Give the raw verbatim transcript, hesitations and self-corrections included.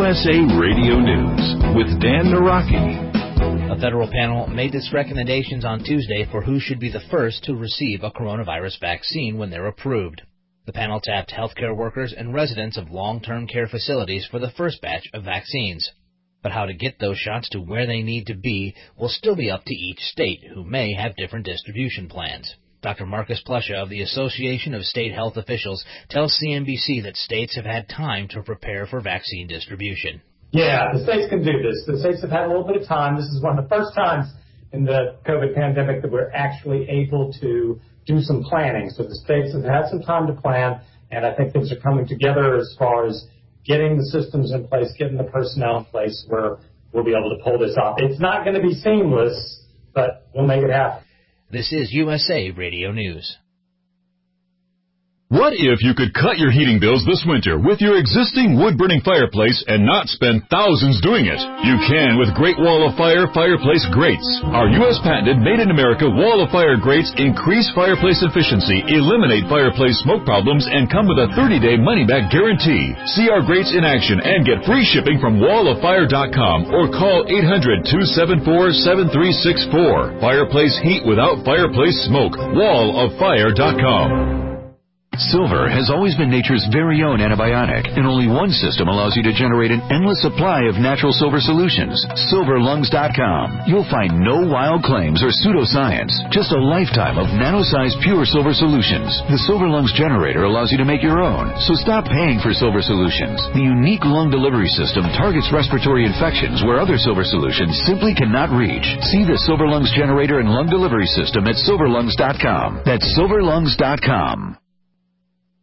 U S A Radio News with Dan Naraki. A federal panel made its recommendations on Tuesday for who should be the first to receive a coronavirus vaccine when they're approved. The panel tapped healthcare workers and residents of long-term care facilities for the first batch of vaccines. But how to get those shots to where they need to be will still be up to each state, who may have different distribution plans. Doctor Marcus Plusha of the Association of State Health Officials tells C N B C that states have had time to prepare for vaccine distribution. Yeah, the states can do this. The states have had a little bit of time. This is one of the first times in the COVID pandemic that we're actually able to do some planning. So the states have had some time to plan, and I think things are coming together as far as getting the systems in place, getting the personnel in place where we'll be able to pull this off. It's not going to be seamless, but we'll make it happen. This is U S A Radio News. What if you could cut your heating bills this winter with your existing wood-burning fireplace and not spend thousands doing it? You can with Great Wall of Fire Fireplace Grates. Our U S patented made-in-America Wall of Fire grates increase fireplace efficiency, eliminate fireplace smoke problems, and come with a thirty-day money-back guarantee. See our grates in action and get free shipping from wall of fire dot com or call eight hundred, two seven four, seven three six four. Fireplace heat without fireplace smoke. wall of fire dot com. Silver has always been nature's very own antibiotic, and only one system allows you to generate an endless supply of natural silver solutions. silver lungs dot com. You'll find no wild claims or pseudoscience, just a lifetime of nano-sized pure silver solutions. The Silver Lungs generator allows you to make your own, so stop paying for silver solutions. The unique lung delivery system targets respiratory infections where other silver solutions simply cannot reach. See the Silver Lungs generator and lung delivery system at silver lungs dot com. That's silver lungs dot com.